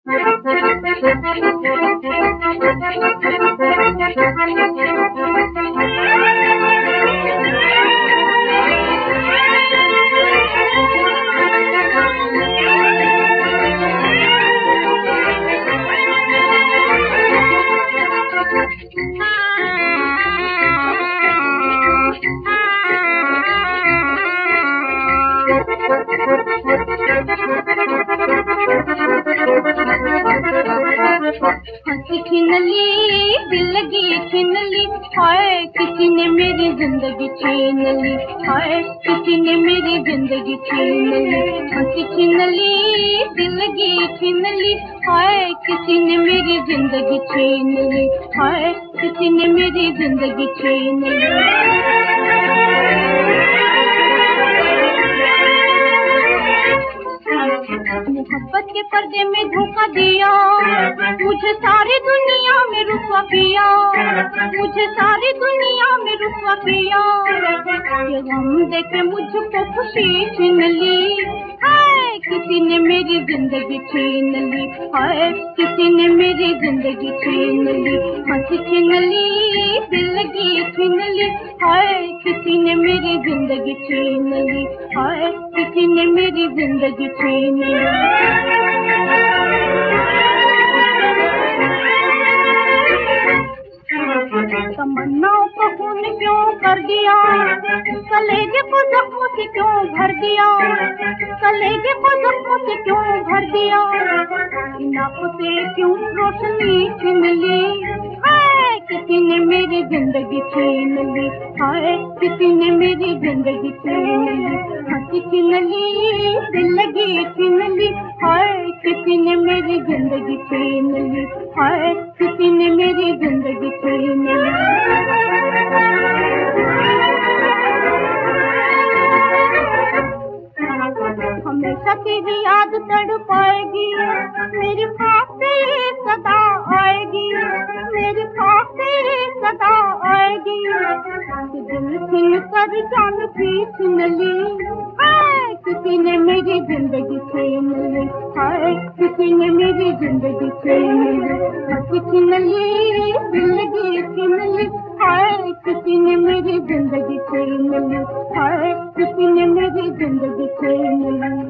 हंसी छीन ली, दिल लगी छीन ली, हाय किसी ने मेरी जिंदगी छीन ली, हाय किसी ने मेरी जिंदगी छीन ली। हंसी छीन ली, दिल लगी छीन ली, हाय किसी ने मेरी जिंदगी छीन ली, हाय किसी ने मेरी जिंदगी छीन ली। मोहब्बत के पर्दे में धोखा दिया, मुझे सारी दुनिया में रुसवा किया, मुझे सारी दुनिया में रुसवा किया। ये गम देके मुझको खुशी छीन ली, हाय किसी ने मेरी जिंदगी छीन ली, हाय किसी ने मेरी जिंदगी छीन ली। हंसी छीन ली, दिल लगी छीन ली, हाय किसी ने मेरी जिंदगी छीन ली, हाय किसी ने मेरी जिंदगी छीन ली। तमन्नाओं को खून क्यों कर दिया, कलेजे को जख्मों से क्यों भर दिया, कलेजे को जख्मों से क्यों भर दिया। इन आंखों से क्यों रोशनी छीन ली, हाय किसी ने मेरी जिंदगी छीन ली, हाय किसी ने मेरी जिंदगी छीन ली। हंसी छीन ली, दिल लगी छीन ली, हाय किसी ने मेरी जिंदगी छीन ली, हाय किसी ने मेरी जिंदगी छीन ली। हमेशा तेरी याद तड़पाएगी, मेरी ख्वाब से ये सदा आएगी, मेरी ख्वाब से ये सदा आएगी। दिल छीन कर जान भी छीन ली, हाय किसी ने मेरी जिंदगी छीन ली, हाय किसी ने मेरी जिंदगी छीन ली। हंसी छीन ली, दिल लगी छीन ली, हाय किसी ने मेरी जिंदगी छीन ली, हाय किसी ने मेरी जिंदगी छीन ली।